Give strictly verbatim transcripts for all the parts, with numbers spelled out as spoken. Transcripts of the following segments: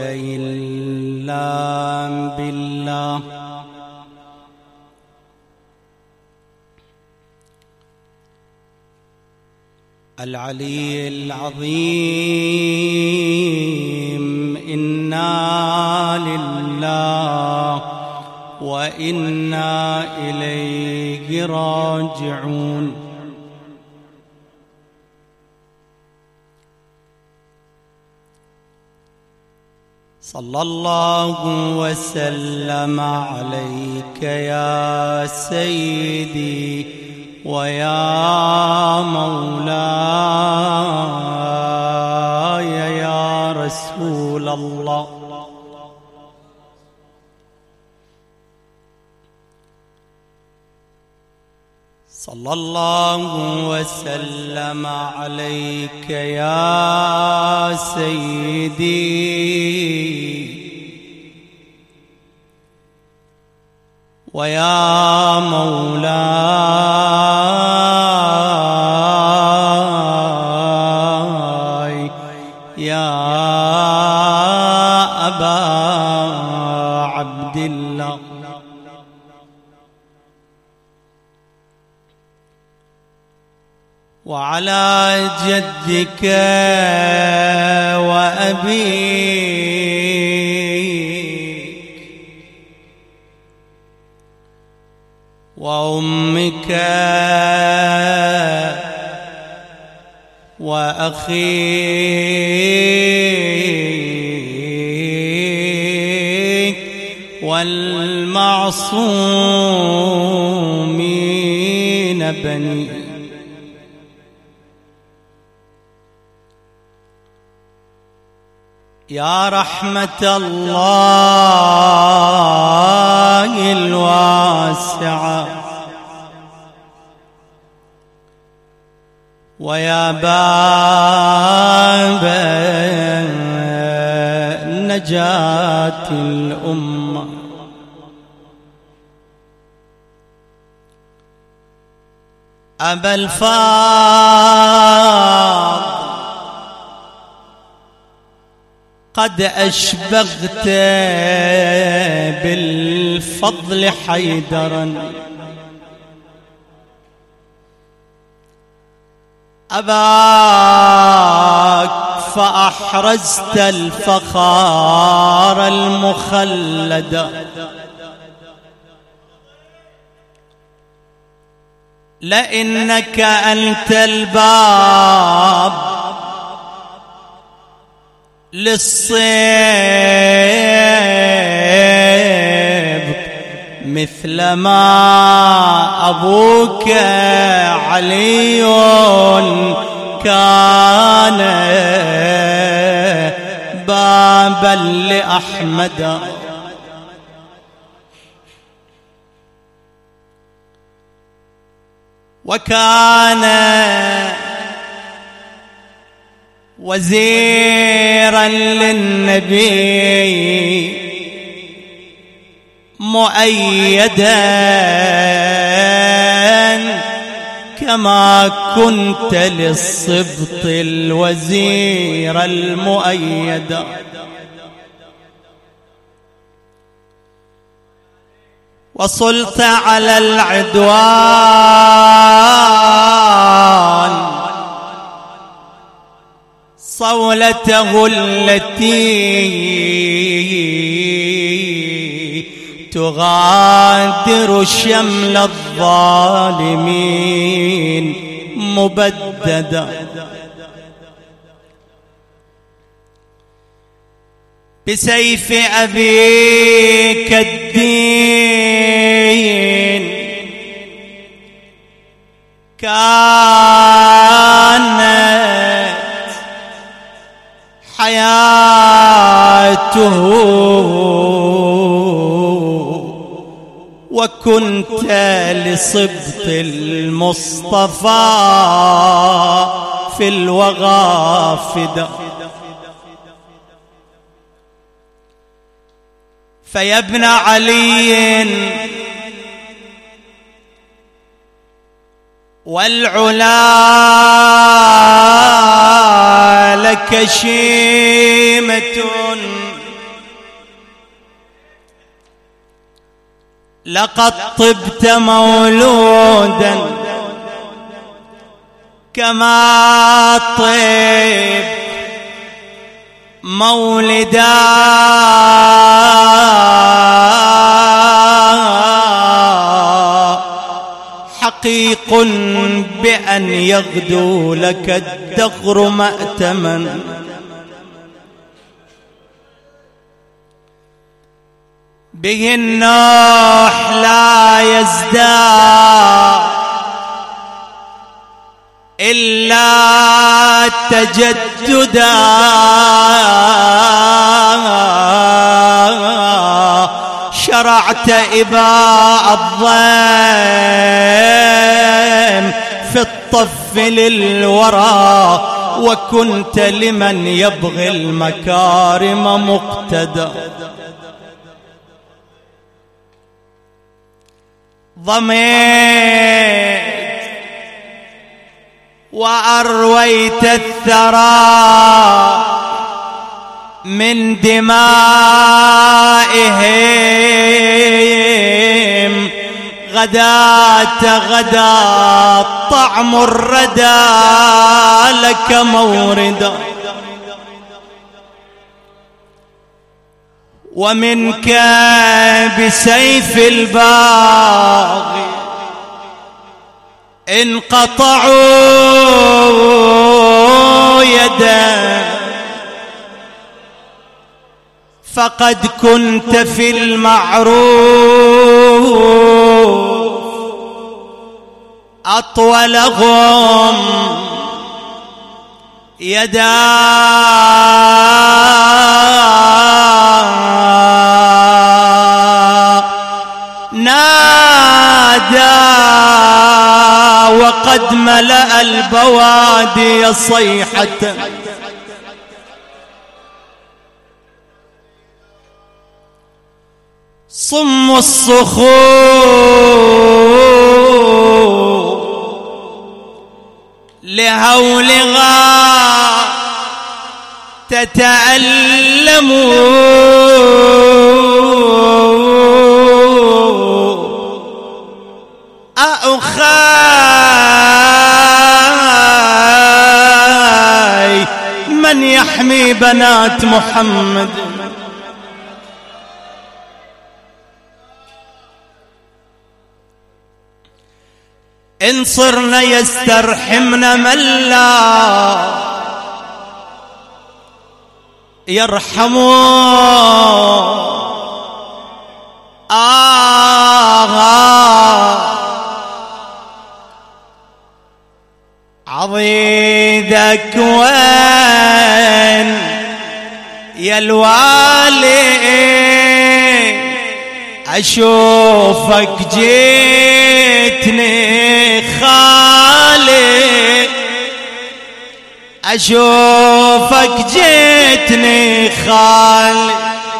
إلا بالله العلي العظيم. إنا لله وإنا إليه راجعون. صلى الله وسلم عليك يا سيدي ويا مولاي يا رسول الله. صلى الله وسلم عليك يا سيدي ويا مولاي يا أبا عبد الله. وعلى جدك وأبيك وأمك وأخيك والمعصومين بني يا رحمة الله الواسعة ويا باب نجاة الأمة. أبا الفاضل قد أشبغت بالفضل حيدرا. أباك فأحرزت الفخار المخلد. لإنك أنت الباب للصيب مثلما أبوك علي كان بابا لأحمد. وكان وزيرا للنبي مؤيدا كما كنت للسبط الوزير المؤيد. وصلت على العدوان صولته التي تغادر شمل الظالمين مبددا. بسيف أبيك الدين كانت حياته وكنت لصبط المصطفى في الوغى فدا. فيا ابن علي والعلا لك شيمة لقد طبت مولودا كما طيب مولدا، حقيق بأن يغدو لك الدهر مأتما. به النوح لا يزداد إلا تجددا، شرعت إباء الظن في الطف للورى، وكنت لمن يبغي المكارم مقتدى. ضميت وأرويت الثرى من دمائهم، غداة غدا طعم الردى لك موردا، ومنك بسيف الباغي انقطعوا يدا، فقد كنت في المعروف أطولهم يدا. نادى وقد ملأ البوادي صيحة، صم الصخور لهولها تتألم، أخاي من يحمي بنات محمد؟ إن صرن يسترحمن من لا يرحمون. آه عضيدك وين يا الوالي، أشوفك جيتني خالي، أشوفك جيتني خالي،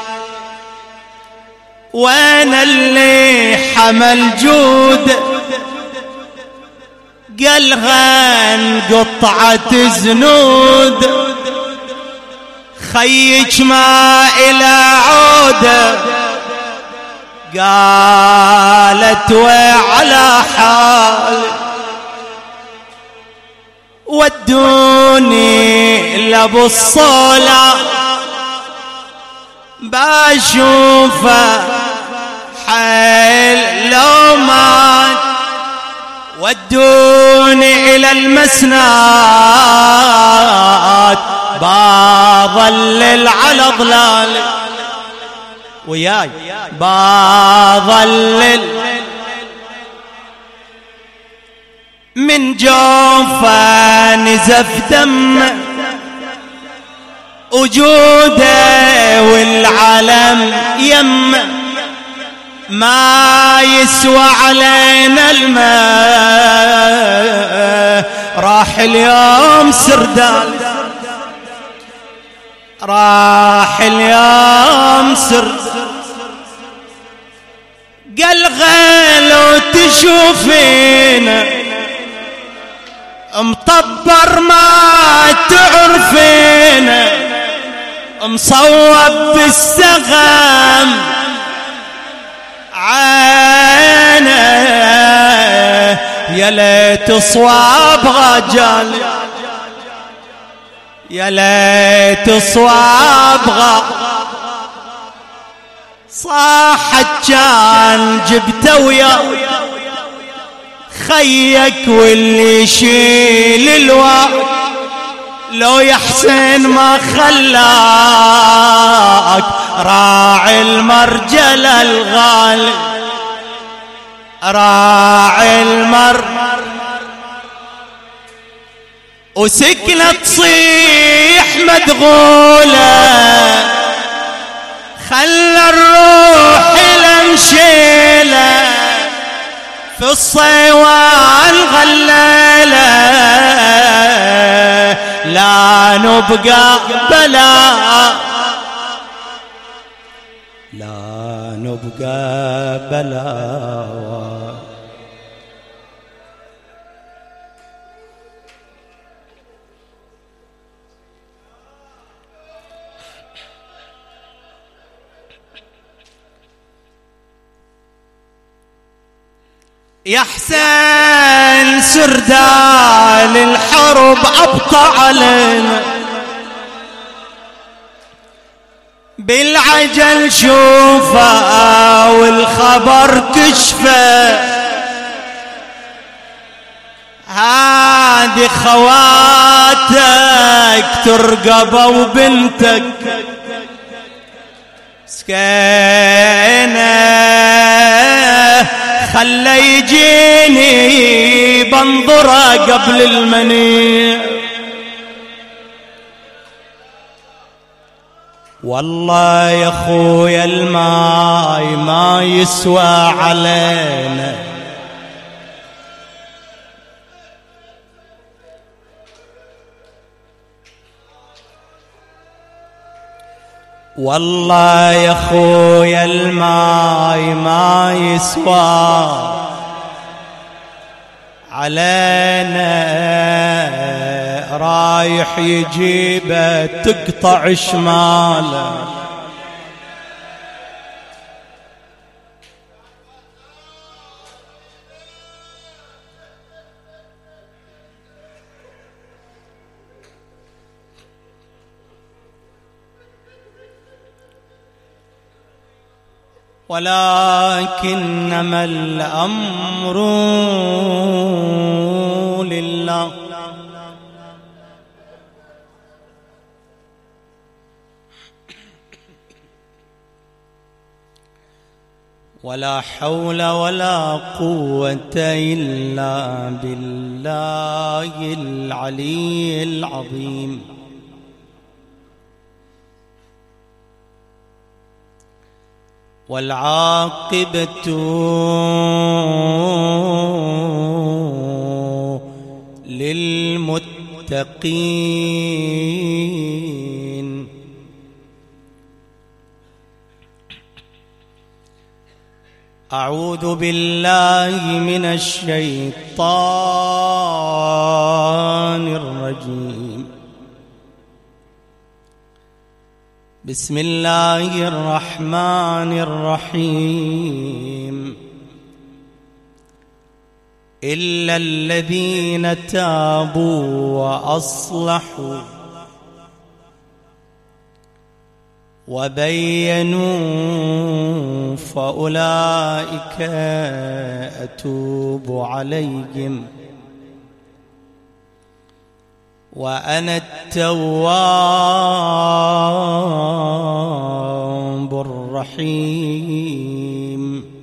وانا اللي حمل جود قلها قطعة زنود، خيج ما إلى عودة قالت وعلى حال، ودوني لابو الصولة باشوفه حيل لو مات، ودوني إلى المسنات بظلل على ظلال، وياي بظلل من جوفه نزف دم وجوده والعلم يم، ما يسوى علينا الماء، راح اليوم سردال، راح اليوم سردال. قال غلو تشوفينا مطبر ما تعرفينا، مصوب بالسغم ليت صوابها جال، يا ليت صوابها صاحت كان جبته ويا خيك واللي يشيل الوا، لو يحسن ما خلاك راعي المرجل الغالي، راعي المر وسكنة تصيح مدغولة، خلى الروح لمشيلة في الصيوان غليلة، لا نبقى بلا لا نبقى بلا. يا حسين سردال الحرب أبطى علينا، بالعجل شوفه والخبر كشفه، هادي خواتك ترقبه وبنتك سكينه، خلى يجيني بنظره قبل المنيع، والله يا خويا الماي ما يسوى علينا، والله يا خويا الماي ما يسوى علينا، رايح يجيبه تقطع شماله، ولكنما الأمر لله، ولا حول ولا قوة إلا بالله العلي العظيم. والعاقبة للمتقين. أعوذ بالله من الشيطان الرجيم. بسم الله الرحمن الرحيم. إلا الذين تابوا وأصلحوا وبينوا فأولئك أتوب عليهم وأنا التواب الرحيم.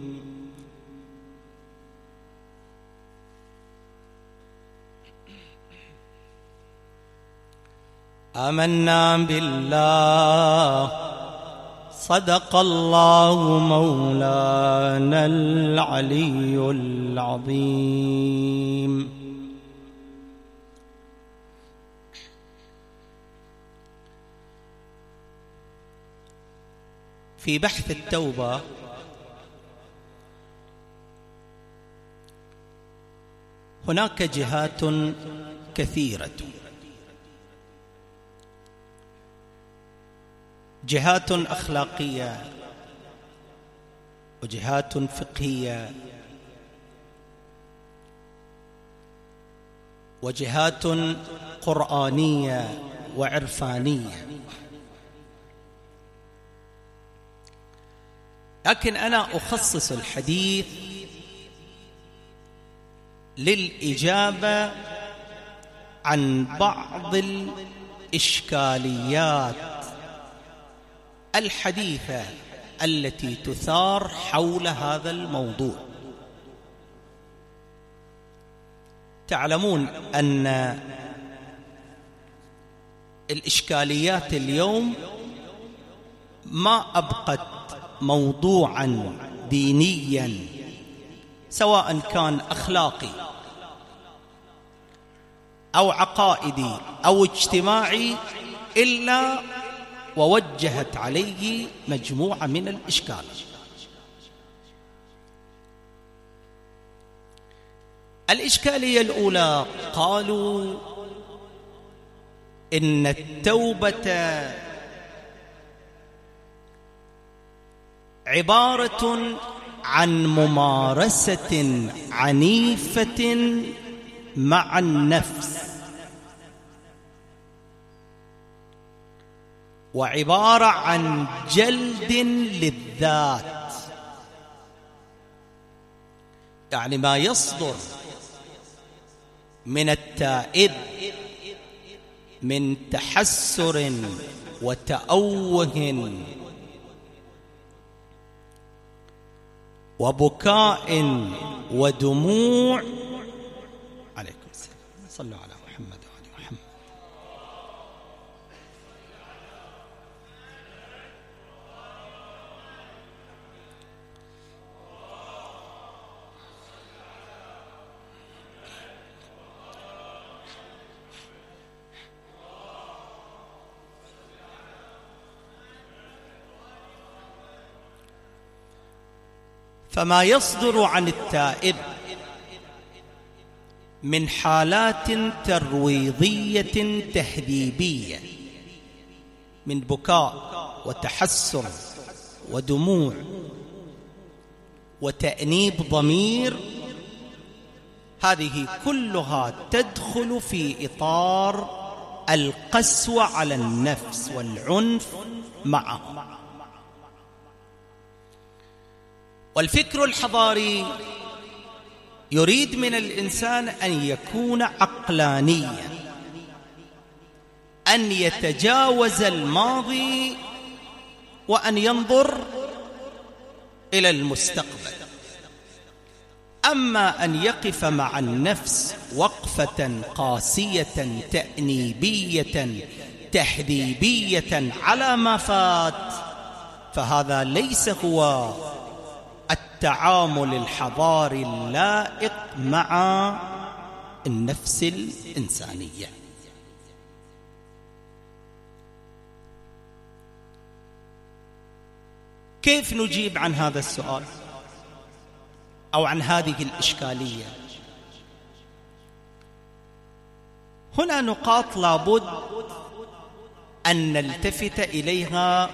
آمنا بالله صدق الله مولانا العلي العظيم. في بحث التوبة هناك جهات كثيرة، جهات أخلاقية وجهات فقهية وجهات قرآنية وعرفانية. لكن أنا أخصص الحديث للإجابة عن بعض الإشكاليات الحديثة التي تثار حول هذا الموضوع. تعلمون أن الإشكاليات اليوم ما أبقت موضوعا دينيا سواء كان أخلاقي أو عقائدي أو اجتماعي إلا ووجهت عليه مجموعة من الإشكال. الإشكالية الأولى قالوا إن التوبة عبارة عن ممارسة عنيفة مع النفس، وعبارة عن جلد للذات، يعني ما يصدر من التائب من تحسر وتأوه وبكاء ودموع. عليكم السلام، صلوا على محمد وعلى محمد. فما يصدر عن التائب من حالات ترويضية تهذيبية من بكاء وتحسر ودموع وتأنيب ضمير، هذه كلها تدخل في إطار القسوة على النفس والعنف معه. والفكر الحضاري يريد من الإنسان أن يكون عقلانيا، أن يتجاوز الماضي وأن ينظر إلى المستقبل. أما أن يقف مع النفس وقفة قاسية تأنيبية تحذيبية على ما فات، فهذا ليس هو التعامل الحضاري اللائق مع النفس الإنسانية. كيف نجيب عن هذا السؤال أو عن هذه الإشكالية؟ هنا نقاط لابد أن نلتفت إليها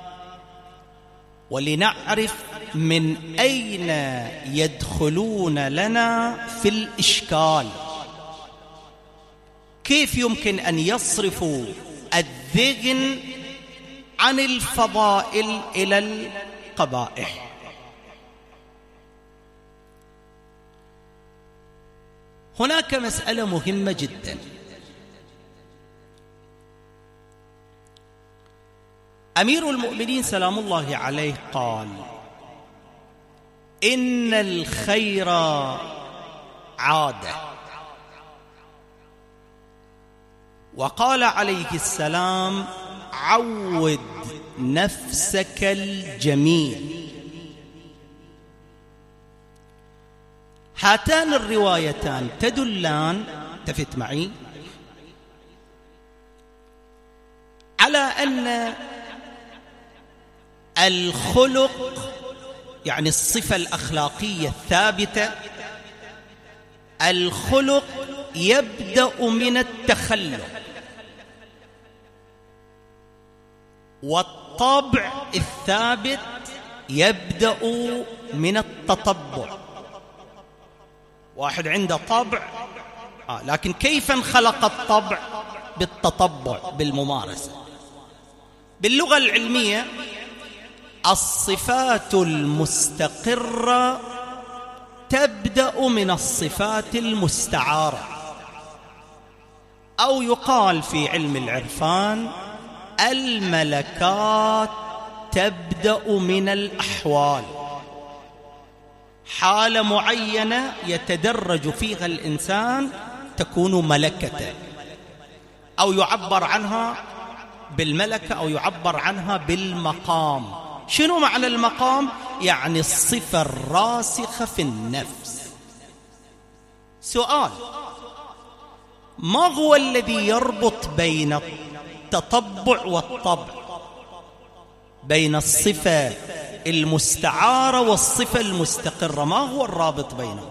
ولنعرف من أين يدخلون لنا في الإشكال. كيف يمكن أن يصرفوا الذهن عن الفضائل إلى القبائح؟ هناك مسألة مهمة جدا. أمير المؤمنين سلام الله عليه قال: إن الخير عادة. وقال عليه السلام: عود نفسك الجميل. هاتان الروايتان تدلان، التفت معي، على أن الخلق يعني الصفة الأخلاقية الثابتة، الخلق يبدأ من التخلق، والطبع الثابت يبدأ من التطبع. واحد عنده طبع آه لكن كيف انخلق الطبع؟ بالتطبع، بالممارسة. باللغة العلمية الصفات المستقرة تبدأ من الصفات المستعارة، أو يقال في علم العرفان الملكات تبدأ من الأحوال. حالة معينة يتدرج فيها الإنسان تكون ملكة، أو يعبر عنها بالملكة، أو يعبر عنها بالمقام. شنو معنى المقام؟ يعني الصفة الراسخة في النفس. سؤال: ما هو الذي يربط بين التطبع والطبع، بين الصفة المستعارة والصفة المستقرة؟ ما هو الرابط بينهم؟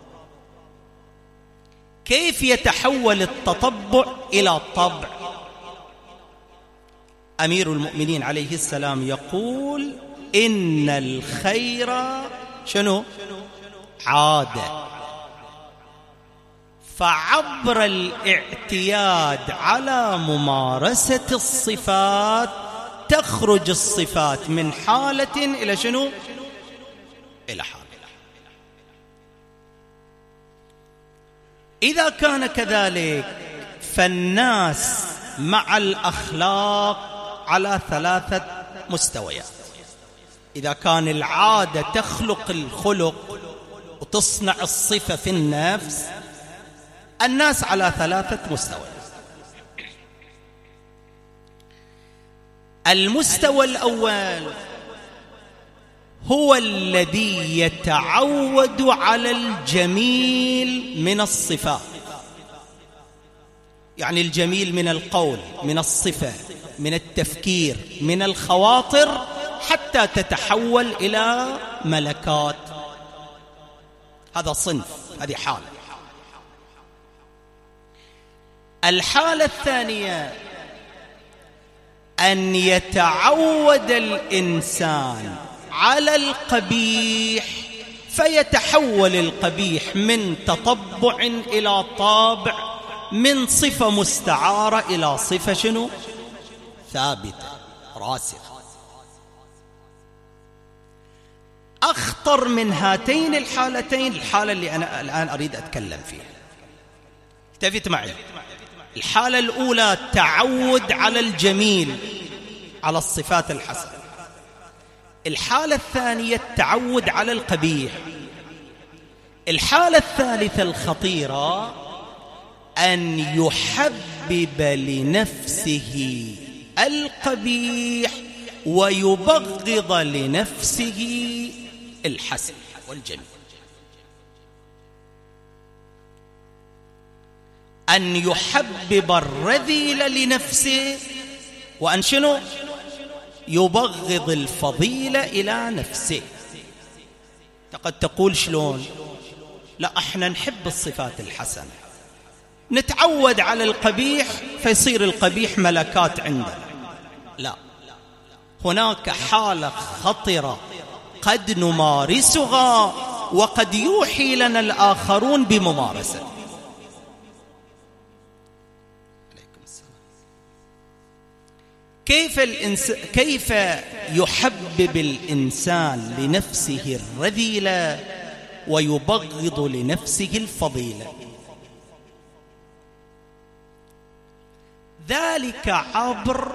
كيف يتحول التطبع إلى طبع؟ أمير المؤمنين عليه السلام يقول: إن الخير شنو؟ عادة. فعبر الاعتياد على ممارسة الصفات تخرج الصفات من حالة إلى شنو؟ إلى حالة. إذا كان كذلك فالناس مع الأخلاق على ثلاثة مستويات. إذا كان العادة تخلق الخلق وتصنع الصفة في النفس، الناس على ثلاثة مستويات. المستوى الأول هو الذي يتعود على الجميل من الصفات، يعني الجميل من القول، من الصفة، من التفكير، من الخواطر، حتى تتحول إلى ملكات. هذا صنف، هذه حالة. الحالة الثانية أن يتعود الإنسان على القبيح فيتحول القبيح من تطبع إلى طابع، من صفة مستعارة إلى صفة شنو؟ ثابتة راسخة. أخطر من هاتين الحالتين الحالة اللي أنا الآن أريد أتكلم فيها. التفت معي. الحالة الأولى تعود على الجميل، على الصفات الحسنة. الحالة الثانية التعود على القبيح. الحالة الثالثة الخطيرة أن يحبب لنفسه القبيح ويبغض لنفسه الحسن والجميل. أن يحبب الرذيل لنفسه، وأن شنو؟ يبغض الفضيلة إلى نفسه. قد تقول شلون؟ لا، احنا نحب الصفات الحسنة، نتعود على القبيح فيصير القبيح ملكات عندنا. لا، هناك حالة خطرة قد نمارسها وقد يوحي لنا الآخرون بممارسة. كيف الإنس... كيف يحبب الإنسان لنفسه الرذيلة ويبغض لنفسه الفضيلة؟ ذلك عبر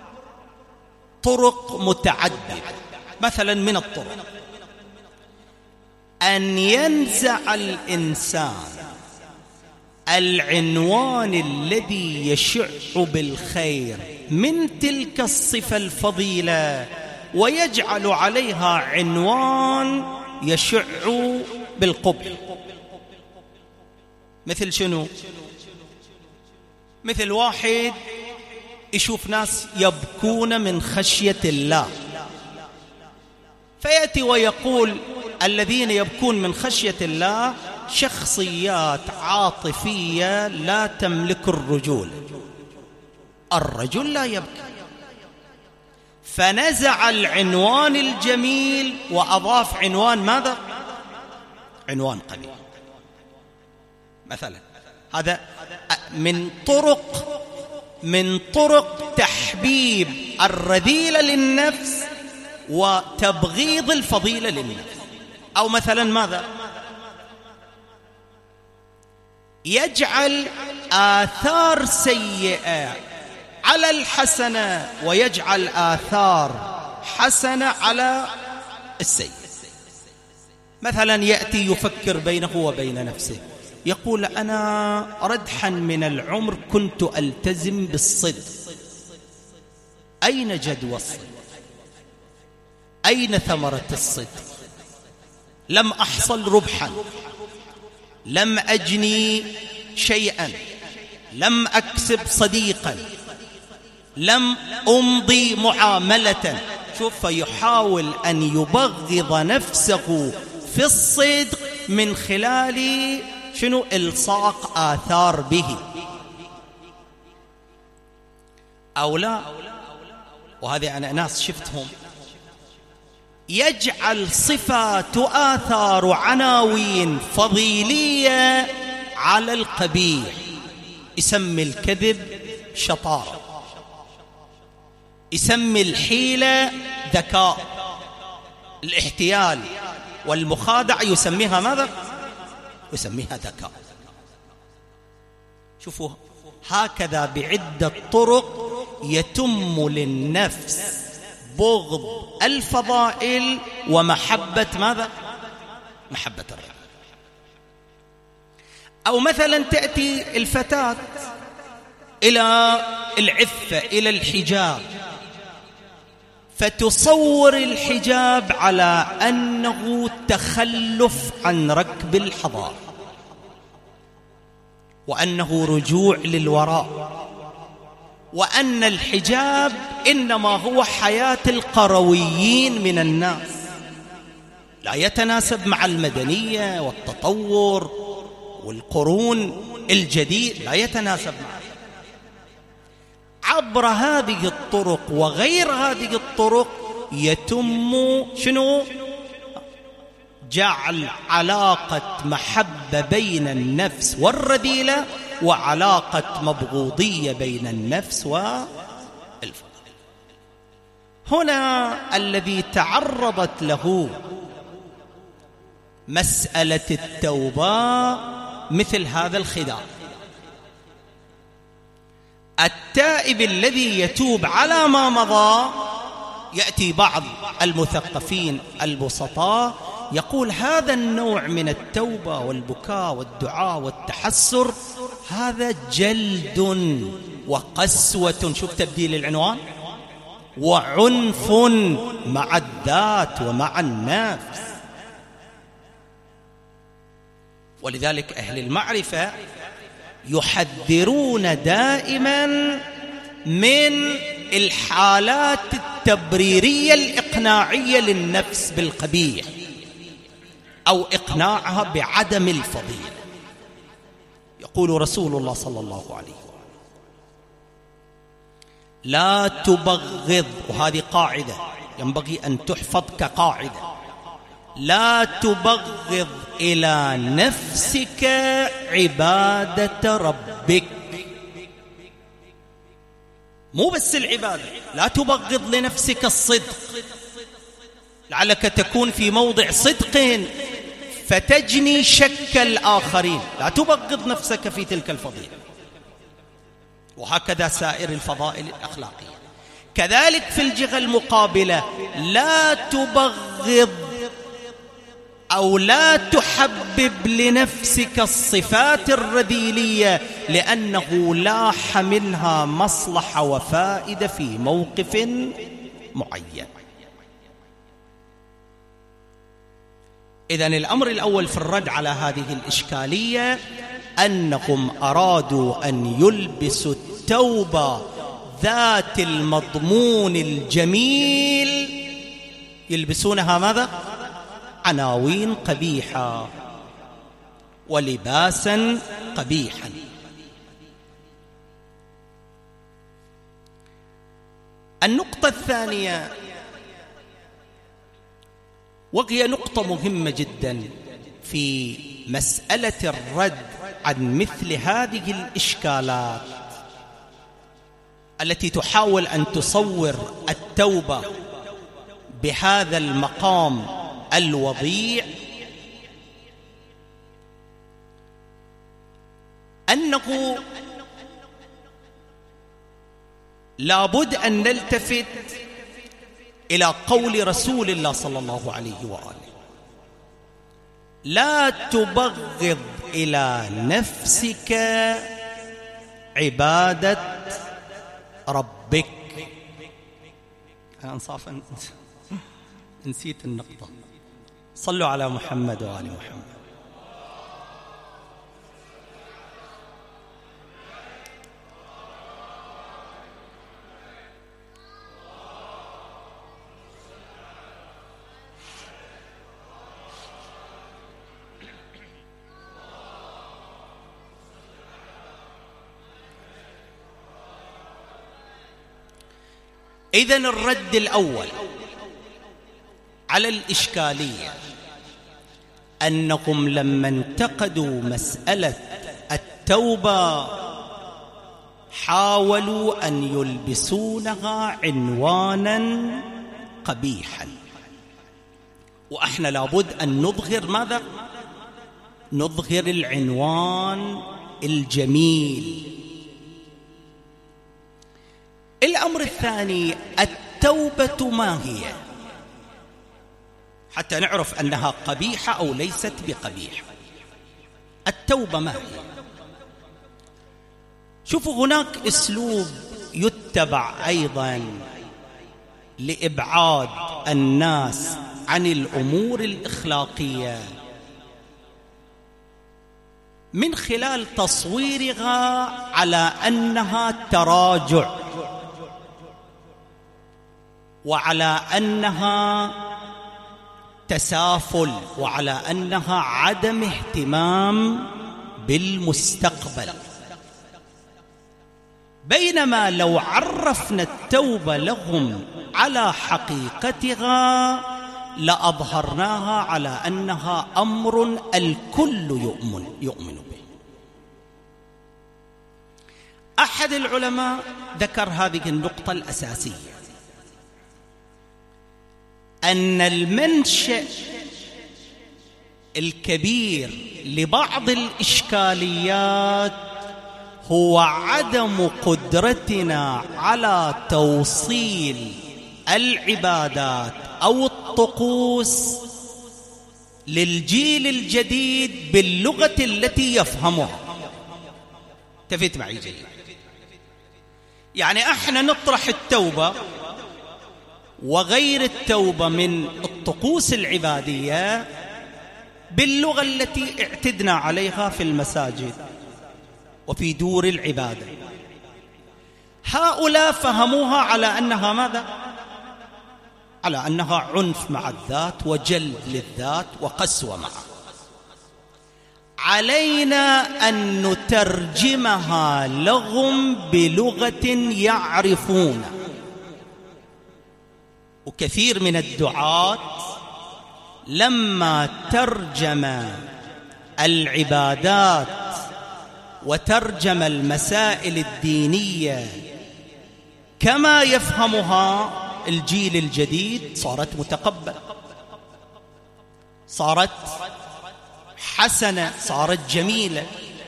طرق متعددة. مثلا من الطرق أن ينزع الإنسان العنوان الذي يشع بالخير من تلك الصفة الفضيلة ويجعل عليها عنوان يشع بالقبح. مثل شنو؟ مثل واحد يشوف ناس يبكون من خشية الله، فيأتي ويقول الذين يبكون من خشية الله شخصيات عاطفية لا تملك الرجول، الرجل لا يبكي. فنزع العنوان الجميل وأضاف عنوان ماذا؟ عنوان قبيح. مثلا هذا من طرق من طرق تحبيب الرذيلة للنفس وتبغيض الفضيلة للنفس. أو مثلا ماذا؟ يجعل آثار سيئة على الحسنة ويجعل آثار حسنة على السيئة. مثلا يأتي يفكر بينه وبين نفسه، يقول أنا ردحا من العمر كنت ألتزم بالصدق، أين جدوى الصدق؟ أين ثمرة الصدق؟ لم أحصل ربحا، لم أجني شيئا، لم أكسب صديقا، لم أمضي معاملة. شوف، فيحاول أن يبغض نفسه في الصدق من خلال شنو؟ إلصاق آثار به أو لا. وهذه أنا ناس شفتهم يجعل صفات آثار عناوين فضيلية على القبيح، يسمي الكذب شطارة، يسمي الحيلة ذكاء، الاحتيال والمخادع يسميها ماذا؟ يسميها ذكاء. شوفوا، هكذا بعدة طرق يتم للنفس بغض الفضائل ومحبة ماذا؟ محبة الرجال. أو مثلا تأتي الفتاة إلى العفة، إلى الحجاب، فتصور الحجاب على أنه تخلف عن ركب الحضارة، وأنه رجوع للوراء، وأن الحجاب إنما هو حياة القرويين من الناس، لا يتناسب مع المدنية والتطور والقرون الجديد، لا يتناسب معه. عبر هذه الطرق وغير هذه الطرق يتم شنو؟ جعل علاقة محبة بين النفس والرذيلة وعلاقة مبغوضية بين النفس والفضل. هنا الذي تعرضت له مسألة التوبة مثل هذا الخداع. التائب الذي يتوب على ما مضى، يأتي بعض المثقفين البسطاء يقول هذا النوع من التوبة والبكاء والدعاء والتحسر هذا جلد وقسوة، شوف تبديل العنوان، وعنف مع الذات ومع النفس. ولذلك أهل المعرفة يحذرون دائما من الحالات التبريرية الإقناعية للنفس بالقبيح أو إقناعها بعدم الفضيلة. يقول رسول الله صلى الله عليه وسلم لا تبغض، وهذه قاعدة ينبغي أن تحفظ كقاعدة، لا تبغض إلى نفسك عبادة ربك. مو بس العبادة، لا تبغض لنفسك الصدق، لعلك تكون في موضع صدق فتجني شك الآخرين، لا تبغض نفسك في تلك الفضيلة. وهكذا سائر الفضائل الأخلاقية. كذلك في الجهة المقابلة لا تبغض أو لا تحبب لنفسك الصفات الرذيلية لأنه لاح منها مصلحة وفائدة في موقف معين. إذن الأمر الأول في الرد على هذه الإشكالية أنهم أرادوا أن يلبسوا التوبة ذات المضمون الجميل، يلبسونها ماذا؟ عناوين قبيحة ولباسا قبيحا. النقطة الثانية وهي نقطة مهمة جدا في مسألة الرد عن مثل هذه الإشكالات التي تحاول أن تصور التوبة بهذا المقام الوضيع، أنه لابد أن نلتفت إلى قول رسول الله صلى الله عليه وآله: لا تبغض إلى نفسك عبادة ربك. أنا انصافا نسيت النقطة. صلوا على محمد وآل محمد. إذن الرد الأول على الإشكالية أنهم لما انتقدوا مسألة التوبة حاولوا أن يلبسونها عنوانا قبيحا، وإحنا لابد أن نظهر ماذا؟ نظهر العنوان الجميل. الأمر الثاني: التوبة ما هي؟ حتى نعرف أنها قبيحة أو ليست بقبيحة. التوبة ما هي؟ شوفوا، هناك أسلوب يتبع أيضا لإبعاد الناس عن الأمور الإخلاقية من خلال تصويرها على أنها تراجع، وعلى أنها تسافل، وعلى أنها عدم اهتمام بالمستقبل. بينما لو عرفنا التوبة لهم على حقيقتها لأظهرناها على أنها أمر الكل يؤمن, يؤمن به. أحد العلماء ذكر هذه النقطة الأساسية، أن المنشأ الكبير لبعض الإشكاليات هو عدم قدرتنا على توصيل العبادات أو الطقوس للجيل الجديد باللغة التي يفهمها. تفت معي جيد؟ يعني احنا نطرح التوبة وغير التوبة من الطقوس العبادية باللغة التي اعتدنا عليها في المساجد وفي دور العبادة. هؤلاء فهموها على أنها ماذا؟ على أنها عنف مع الذات وجلد للذات وقسوة معه. علينا أن نترجمها لهم بلغة يعرفون. وكثير من الدعاة لما ترجم العبادات وترجم المسائل الدينية كما يفهمها الجيل الجديد صارت متقبلة، صارت حسنة، صارت جميلة.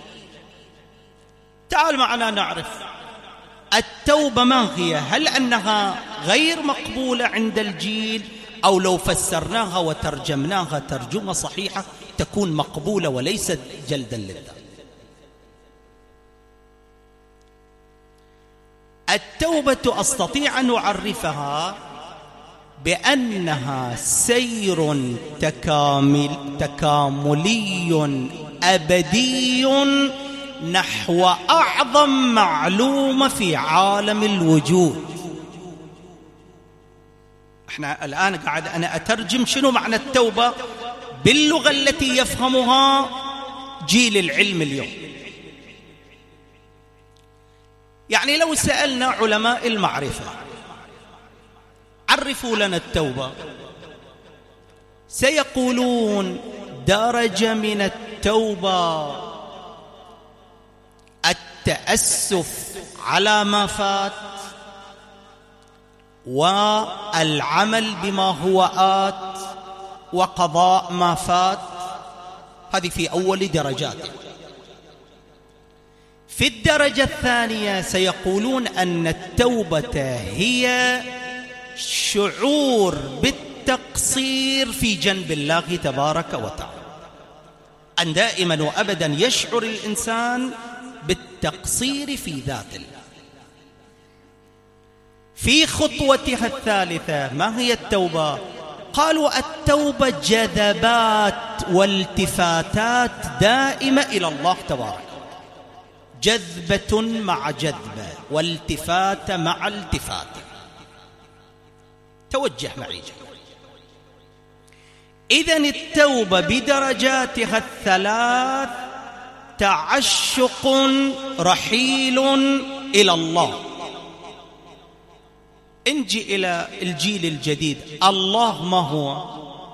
تعال معنا نعرف التوبة ما هي. هل أنها غير مقبولة عند الجيل، أو لو فسرناها وترجمناها ترجمة صحيحة تكون مقبولة وليست جلدا للذات؟ التوبة أستطيع أن أعرفها بأنها سير تكامل تكاملي أبدي نحو أعظم معلومة في عالم الوجود. احنا الآن قاعد أنا أترجم شنو معنى التوبة باللغة التي يفهمها جيل العلم اليوم. يعني لو سألنا علماء المعرفة عرفوا لنا التوبة، سيقولون درجة من التوبة التأسف على ما فات والعمل بما هو آت وقضاء ما فات، هذه في أول درجاته. في الدرجة الثانية سيقولون أن التوبة هي شعور بالتقصير في جنب الله تبارك وتعالى، أن دائما وأبدا يشعر الإنسان بالتقصير في ذات الله. في خطوتها الثالثة ما هي التوبة؟ قالوا التوبة جذبات والتفاتات دائمة إلى الله تبارك، جذبة مع جذبة والتفات مع التفات. توجه معي. إذن التوبة بدرجاتها الثلاث تعشق رحيل إلى الله. انجي إلى الجيل الجديد، الله ما هو؟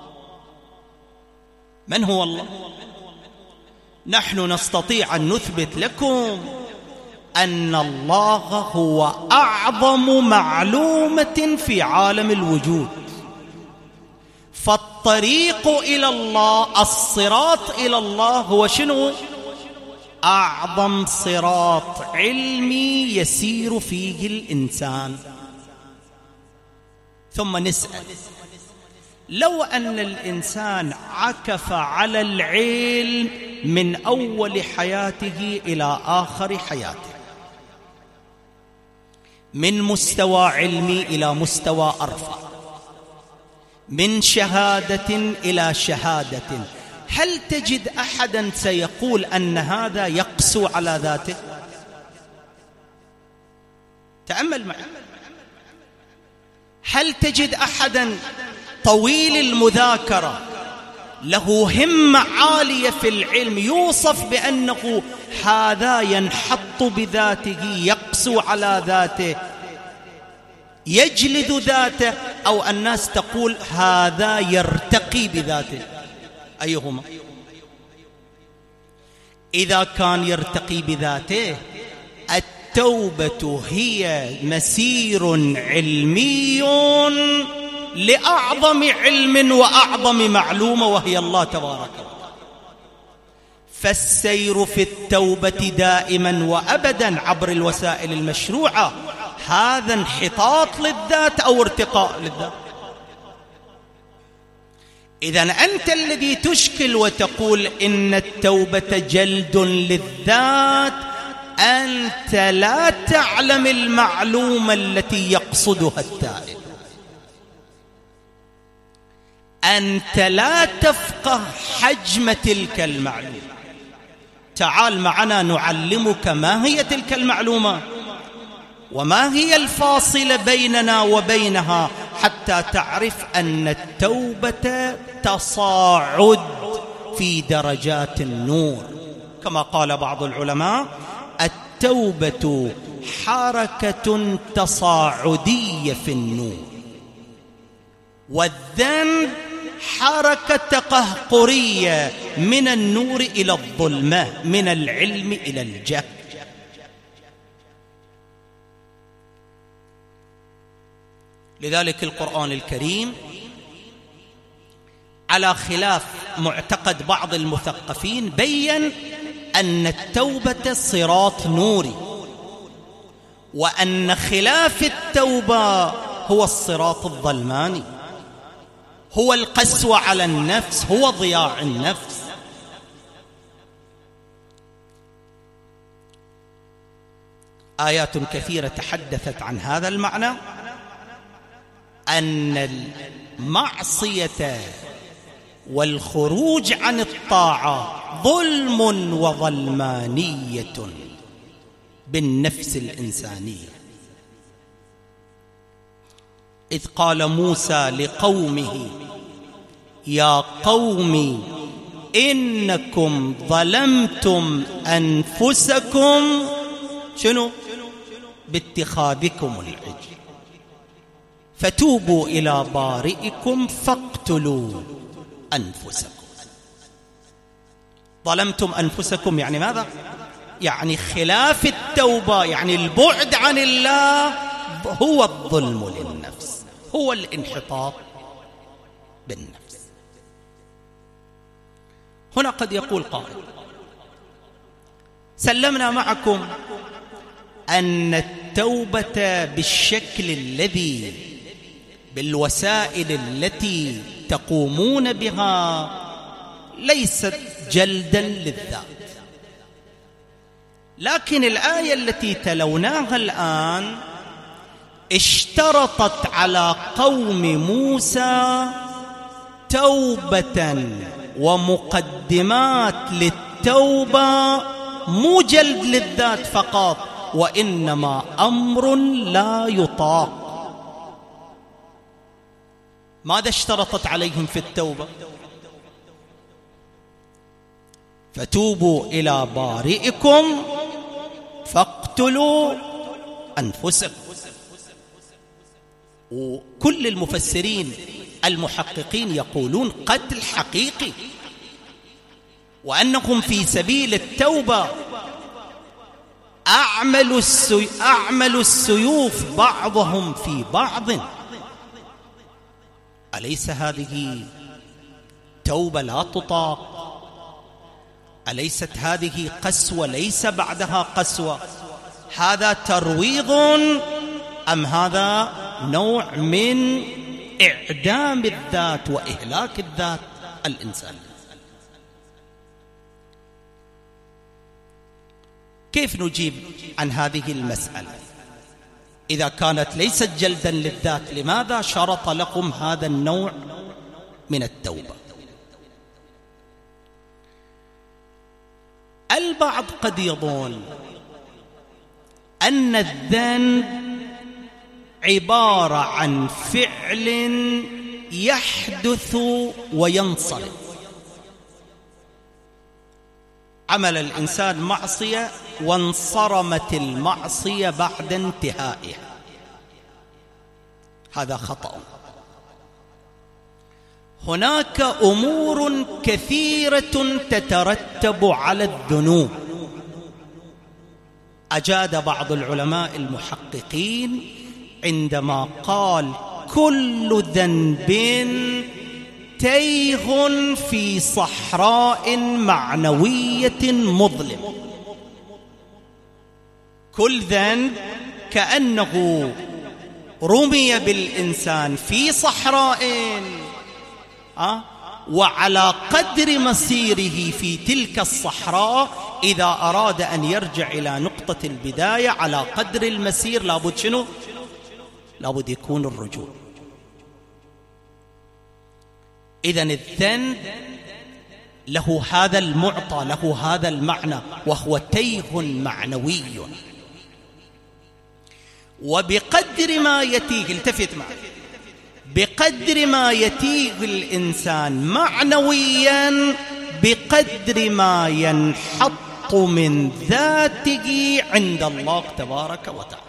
من هو الله؟ نحن نستطيع أن نثبت لكم أن الله هو أعظم معلومة في عالم الوجود. فالطريق إلى الله، الصراط إلى الله هو شنو؟ أعظم صراط علمي يسير فيه الإنسان. ثم نسأل، لو أن الإنسان عكف على العلم من أول حياته إلى آخر حياته، من مستوى علمي إلى مستوى أرفع، من شهادة إلى شهادة، هل تجد أحدا سيقول أن هذا يقسو على ذاته؟ تأمل معي. هل تجد أحدا طويل المذاكرة له همة عالية في العلم يوصف بأنه هذا ينحط بذاته، يقسو على ذاته، يجلد ذاته، أو الناس تقول هذا يرتقي بذاته؟ أيهما؟ إذا كان يرتقي بذاته، التوبة هي مسير علمي لأعظم علم وأعظم معلومة وهي الله تبارك وتعالى. فالسير في التوبة دائما وأبدا عبر الوسائل المشروعة هذا انحطاط للذات أو ارتقاء للذات. إذن أنت الذي تشكل وتقول إن التوبة جلد للذات، أنت لا تعلم المعلومة التي يقصدها التائب، أنت لا تفقه حجم تلك المعلومة. تعال معنا نعلمك ما هي تلك المعلومة وما هي الفاصلة بيننا وبينها، حتى تعرف أن التوبة تصاعد في درجات النور. كما قال بعض العلماء: التوبة حركة تصاعدية في النور، والذنب حركة قهقرية من النور إلى الظلمة، من العلم إلى الجهل. لذلك القرآن الكريم على خلاف معتقد بعض المثقفين بيّن أن التوبة صراط نوري، وأن خلاف التوبة هو الصراط الظلماني، هو القسوة على النفس، هو ضياع النفس. آيات كثيرة تحدثت عن هذا المعنى، أن المعصية والخروج عن الطاعة ظلم وظلمانية بالنفس الإنسانية. إذ قال موسى لقومه: يا قوم إنكم ظلمتم أنفسكم شنو؟ باتخاذكم العجل، فتوبوا إلى بارئكم فاقتلوا أنفسكم. ظلمتم أنفسكم يعني ماذا؟ يعني خلاف التوبة، يعني البعد عن الله، هو الظلم للنفس، هو الانحطاط بالنفس. هنا قد يقول قائل: سلمنا معكم أن التوبة بالشكل الذي بالوسائل التي تقومون بها ليست جلدا للذات، لكن الآية التي تلوناها الآن اشترطت على قوم موسى توبة ومقدمات للتوبة، مو جلد للذات فقط، وإنما أمر لا يطاق. ماذا اشترطت عليهم في التوبة؟ فتوبوا إلى بارئكم فاقتلوا أنفسكم. وكل المفسرين المحققين يقولون قتل حقيقي، وأنهم في سبيل التوبة أعملوا السي... أعملوا السيوف بعضهم في بعض. أليس هذه توبة لا تطاق؟ أليست هذه قسوة ليس بعدها قسوة؟ هذا ترويض أم هذا نوع من إعدام الذات وإهلاك الذات الإنسان؟ كيف نجيب عن هذه المسألة؟ إذا كانت ليست جلدا للذات، لماذا شرط لكم هذا النوع من التوبة؟ البعض قد يظن أن الذنب عبارة عن فعل يحدث وينصرف. عمل الإنسان معصية وانصرمت المعصية بعد انتهائها، هذا خطأ. هناك أمور كثيرة تترتب على الذنوب. أجاد بعض العلماء المحققين عندما قال: كل ذنب تيه في صحراء معنوية مظلم. كل ذنب كأنه رمي بالإنسان في صحراء، أه؟ وعلى قدر مسيره في تلك الصحراء إذا أراد أن يرجع إلى نقطة البداية على قدر المسير لابد شنو؟ لابد يكون الرجوع. إذن الذنب له هذا المعطى، له هذا المعنى، وهو تيه معنوي. وبقدر ما يتيه، التفت معي، بقدر ما يتيه الإنسان معنويا بقدر ما ينحط من ذاته عند الله تبارك وتعالى.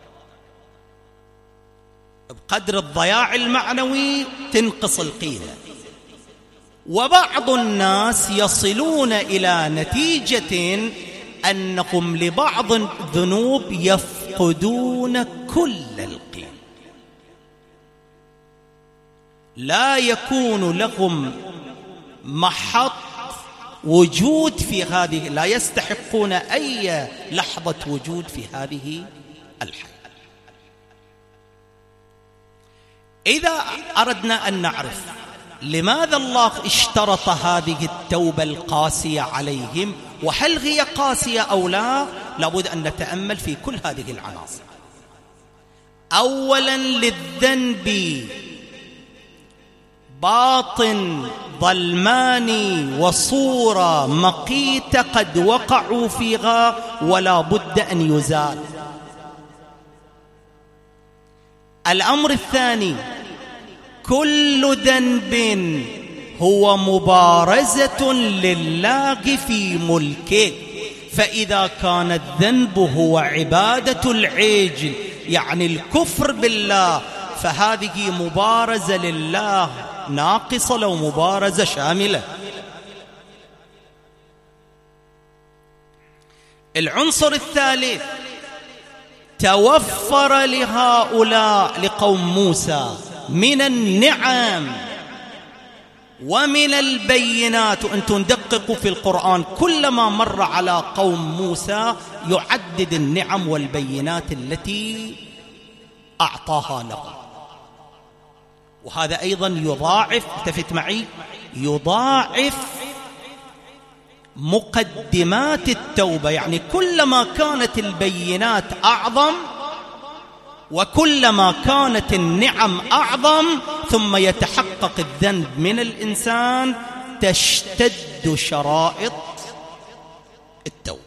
بقدر الضياع المعنوي تنقص القيمة. وبعض الناس يصلون إلى نتيجة أنهم لبعض الذنوب يفقدون كل القيمة، لا يكون لهم محط وجود في هذه، لا يستحقون أي لحظة وجود في هذه الحياة. إذا أردنا أن نعرف لماذا الله اشترط هذه التوبة القاسية عليهم، وهل هي قاسية أو لا، لابد أن نتأمل في كل هذه العناصر. أولا، للذنب باطن ظلمان وصورة مقيتة قد وقعوا فيها ولا بد أن يزال. الأمر الثاني، كل ذنب هو مبارزة لله في ملكه، فإذا كان الذنب هو عبادة العجل يعني الكفر بالله، فهذه مبارزة لله ناقصة لو مبارزة شاملة. العنصر الثالث توفر لهؤلاء لقوم موسى من النعم ومن البينات. وأنتم دققوا في القرآن، كلما مر على قوم موسى يعدد النعم والبينات التي أعطاها لهم. وهذا أيضا يضاعف، التفت معي، يضاعف مقدمات التوبة. يعني كلما كانت البينات أعظم وكلما كانت النعم أعظم ثم يتحقق الذنب من الإنسان تشتد شرائط التوبة.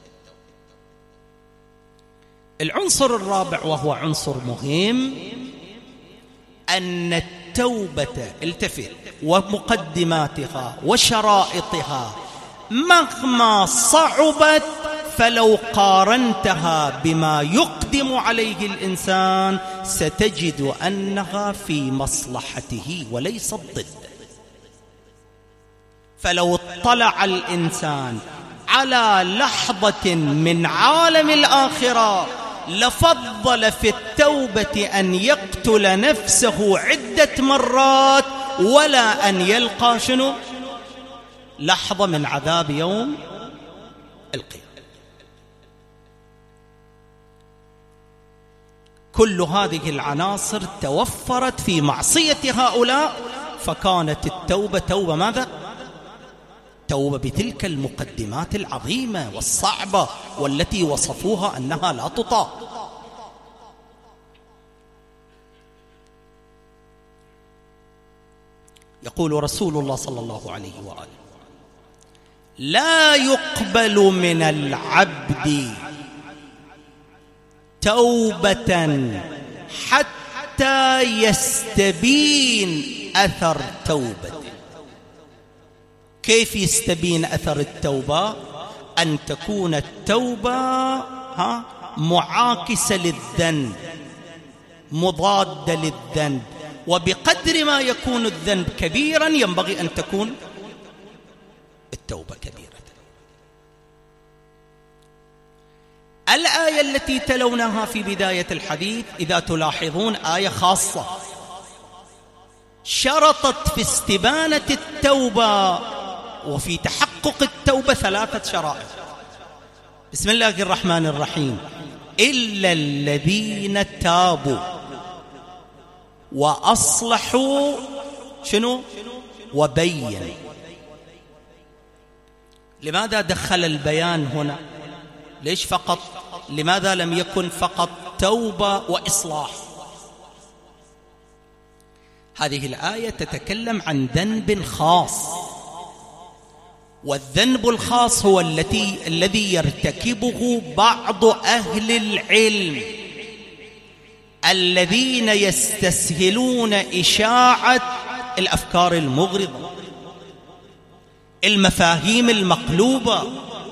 العنصر الرابع وهو عنصر مهم، أن التوبة، التفت، ومقدماتها وشرائطها مهما صعبت فلو قارنتها بما يقدم عليه الإنسان ستجد أنها في مصلحته وليس ضد. فلو اطلع الإنسان على لحظة من عالم الآخرة لفضل في التوبة أن يقتل نفسه عدة مرات ولا أن يلقى شنو؟ لحظة من عذاب يوم القيامة. كل هذه العناصر توفرت في معصية هؤلاء، فكانت التوبة توبة ماذا؟ توبة بتلك المقدمات العظيمة والصعبة والتي وصفوها أنها لا تطاق. يقول رسول الله صلى الله عليه وآله: لا يقبل من العبد توبة حتى يستبين أثر توبته. كيف يستبين أثر التوبة؟ أن تكون التوبة ها معاكسة للذنب، مضادة للذنب، وبقدر ما يكون الذنب كبيرا ينبغي أن تكون التوبة كبيرة. الآية التي تلوناها في بداية الحديث إذا تلاحظون آية خاصة شرطت في استبانة التوبة وفي تحقق التوبة ثلاثة شرائط. بسم الله الرحمن الرحيم: إلا الذين تابوا وأصلحوا شنو وبينوا. لماذا دخل البيان هنا؟ ليش فقط؟ لماذا لم يكن فقط توبة وإصلاح؟ هذه الآية تتكلم عن ذنب خاص، والذنب الخاص هو التي الذي يرتكبه بعض أهل العلم الذين يستسهلون إشاعة الأفكار المغرضة، المفاهيم المقلوبة،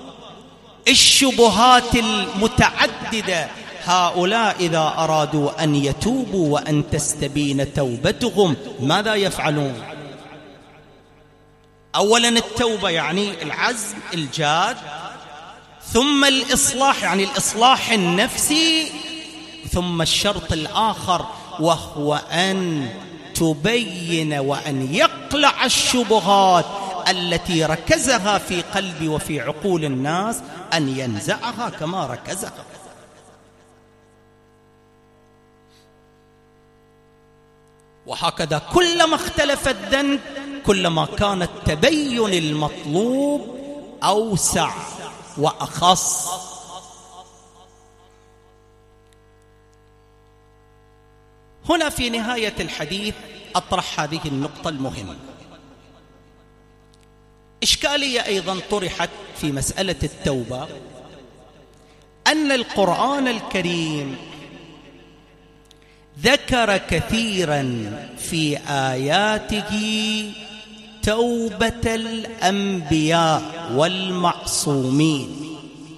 الشبهات المتعددة. هؤلاء إذا أرادوا أن يتوبوا وأن تستبين توبتهم ماذا يفعلون؟ أولا التوبة يعني العزم الجاد، ثم الإصلاح يعني الإصلاح النفسي، ثم الشرط الآخر وهو أن تبين وأن يقلع الشبهات التي ركزها في قلب وفي عقول الناس، أن ينزعها كما ركزها. وهكذا كلما اختلف الذنب كلما كان التبين المطلوب أوسع وأخص. هنا في نهاية الحديث أطرح هذه النقطة المهمة. إشكالية أيضا طرحت في مسألة التوبة، أن القرآن الكريم ذكر كثيرا في آياته توبة الأنبياء والمعصومين.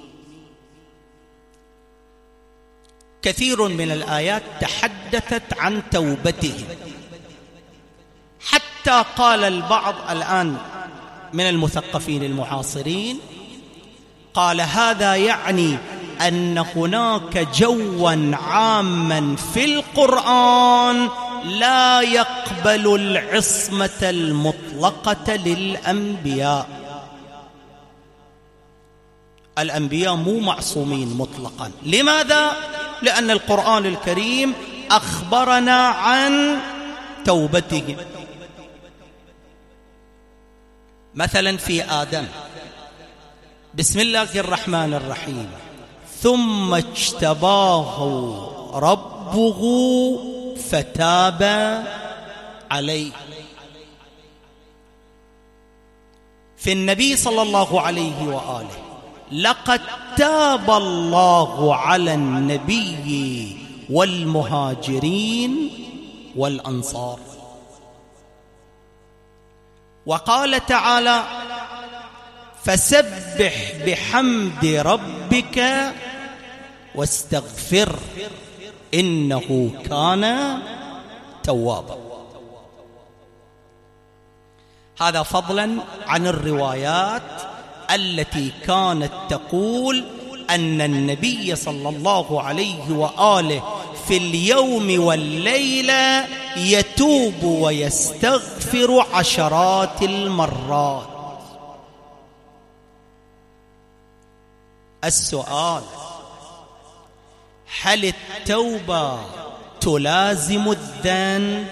كثير من الآيات تحدثت عن توبتهم، حتى قال البعض الآن من المثقفين المعاصرين قال هذا يعني أن هناك جوا عاما في القرآن لا يقبل العصمة المطلقة للأنبياء. الأنبياء مو معصومين مطلقا. لماذا؟ لأن القرآن الكريم أخبرنا عن توبتهم. مثلا في آدم، بسم الله الرحمن الرحيم، ثم اجتباه ربه فتاب عليه. في النبي صلى الله عليه وآله، لقد تاب الله على النبي والمهاجرين والأنصار. وقال تعالى فسبح بحمد ربك واستغفر إنه كان توابا. هذا فضلا عن الروايات التي كانت تقول أن النبي صلى الله عليه وآله في اليوم والليلة يتوب ويستغفر عشرات المرات. السؤال: هل التوبة تلازم الذنب؟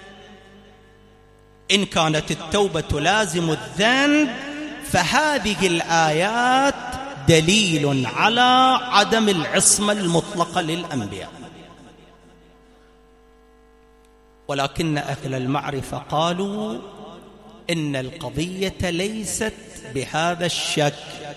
إن كانت التوبة تلازم الذنب فهذه الآيات دليل على عدم العصمة المطلقة للأنبياء. ولكن أهل المعرفة قالوا إن القضية ليست بهذا الشك.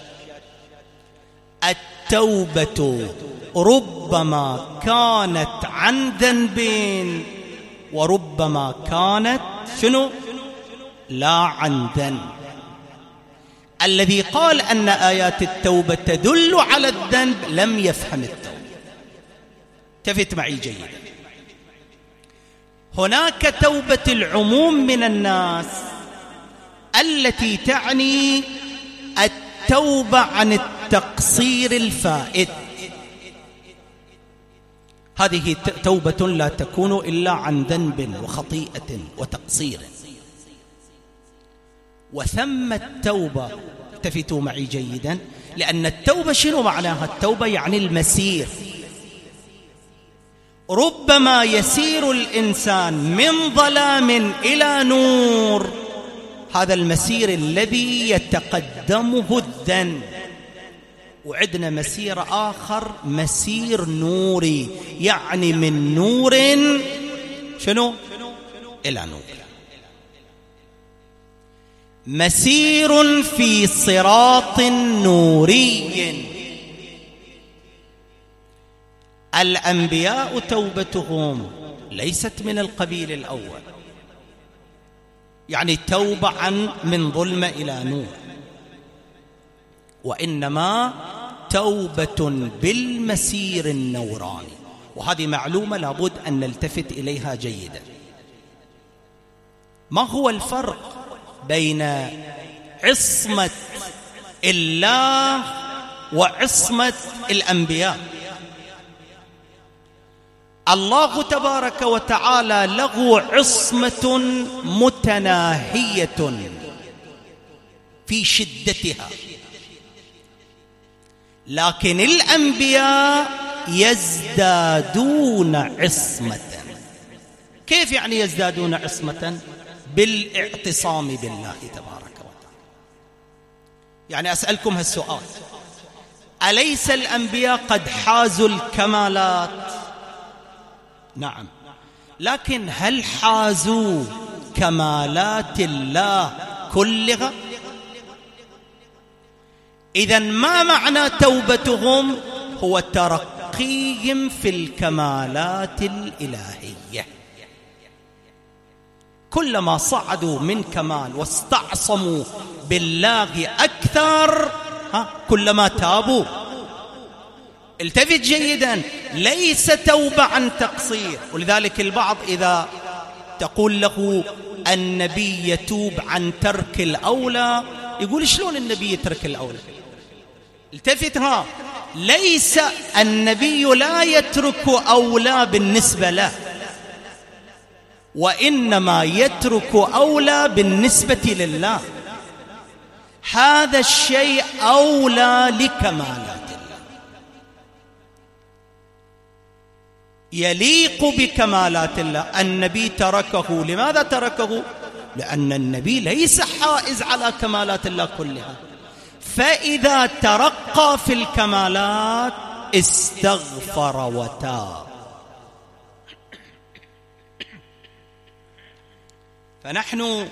التوبة ربما كانت عن ذنب وربما كانت شنو؟ لا عن ذنب. الذي قال أن آيات التوبة تدل على الذنب لم يفهم التوبة. التفت معي جيدا. هناك توبة العموم من الناس التي تعني التوبة عن التقصير الفائت. هذه توبة لا تكون إلا عن ذنب وخطيئة وتقصير. وثم التوبة، التفتوا معي جيدا، لأن التوبة شنو معناها؟ التوبة يعني المسير. ربما يسير الإنسان من ظلام إلى نور، هذا المسير الذي يتقدمه الذنب. وعندنا مسير آخر مسير نوري، يعني من نور شنو إلى نور. مسير في صراط نوري. الأنبياء توبتهم ليست من القبيل الأول، يعني توبة عن من ظلمة إلى نور، وإنما توبة بالمسير النوراني. وهذه معلومة لابد أن نلتفت إليها جيدا. ما هو الفرق بين عصمة الله وعصمة الأنبياء؟ الله تبارك وتعالى له عصمة متناهية في شدتها، لكن الأنبياء يزدادون عصمة. كيف يعني يزدادون عصمة؟ بالاعتصام بالله تبارك وتعالى. يعني أسألكم هالسؤال: أليس الأنبياء قد حازوا الكمالات؟ نعم، لكن هل حازوا كمالات الله كلها؟ إذن ما معنى توبتهم؟ هو ترقيهم في الكمالات الإلهية. كلما صعدوا من كمال واستعصموا بالله أكثر، ها كلما تابوا. التفت جيدا، ليس توبة عن تقصير. ولذلك البعض إذا تقول له النبي يتوب عن ترك الأولى، يقول شلون النبي يترك الأولى؟ التفت ها، ليس النبي لا يترك أولى بالنسبة له، وإنما يترك أولى بالنسبة لله. هذا الشيء أولى لكمالات الله، يليق بكمالات الله. النبي تركه، لماذا تركه؟ لأن النبي ليس حائز على كمالات الله كلها، فإذا ترقى في الكمالات استغفر وتاب. فنحن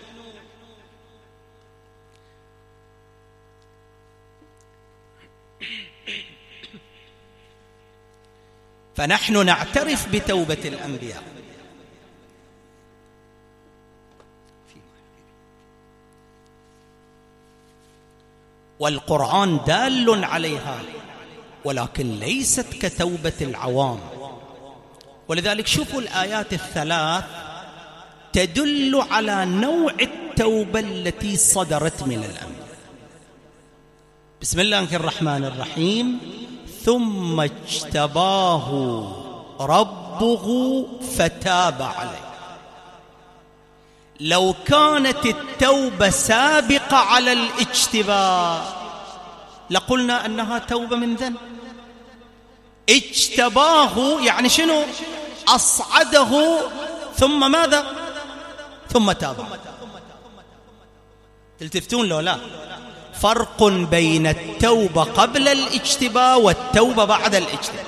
فنحن نعترف بتوبة الأنبياء، والقرآن دال عليها، ولكن ليست كتوبة العوام. ولذلك شوفوا الآيات الثلاث تدل على نوع التوبة التي صدرت من الأنبياء. بسم الله الرحمن الرحيم: ثم اجتباه ربه فتاب عليه. لو كانت التوبة سابقة على الاجتباء لقلنا أنها توبة من ذنب. اجتباه يعني شنو؟ أصعده ثم ماذا؟ ثم تاب. تلتفتون لو لا؟ فرق بين التوبة قبل الاجتباء والتوبة بعد الاجتباء.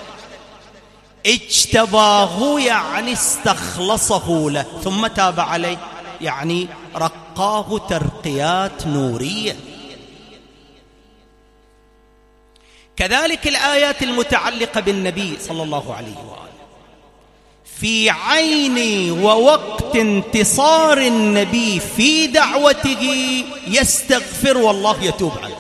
اجتباه يعني استخلصه له، ثم تاب عليه يعني رقاه ترقيات نورية. كذلك الآيات المتعلقة بالنبي صلى الله عليه وآله، في عين ووقت انتصار النبي في دعوته يستغفر والله يتوب عليه.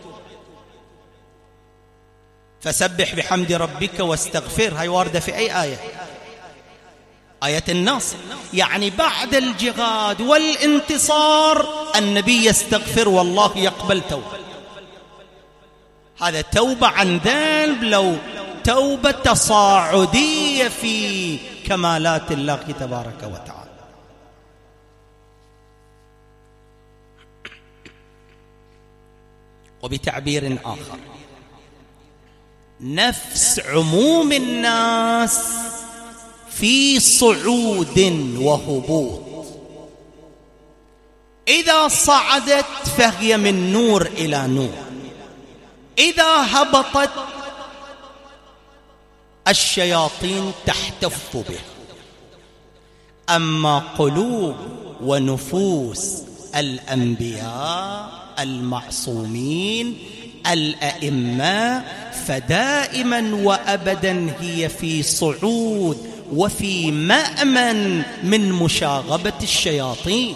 فسبح بحمد ربك واستغفر، هاي واردة في أي آية؟ آية النصر. يعني بعد الجهاد والانتصار النبي يستغفر والله يقبل توبة. هذا توبة عن ذنب، لو توبة تصاعدية في كمالات الله تبارك وتعالى. وبتعبير آخر، نفس عموم الناس في صعود وهبوط، إذا صعدت فهي من نور إلى نور، إذا هبطت الشياطين تحتف به. أما قلوب ونفوس الأنبياء المعصومين الأئمة فدائما وأبدا هي في صعود وفي مأمن من مشاغبة الشياطين،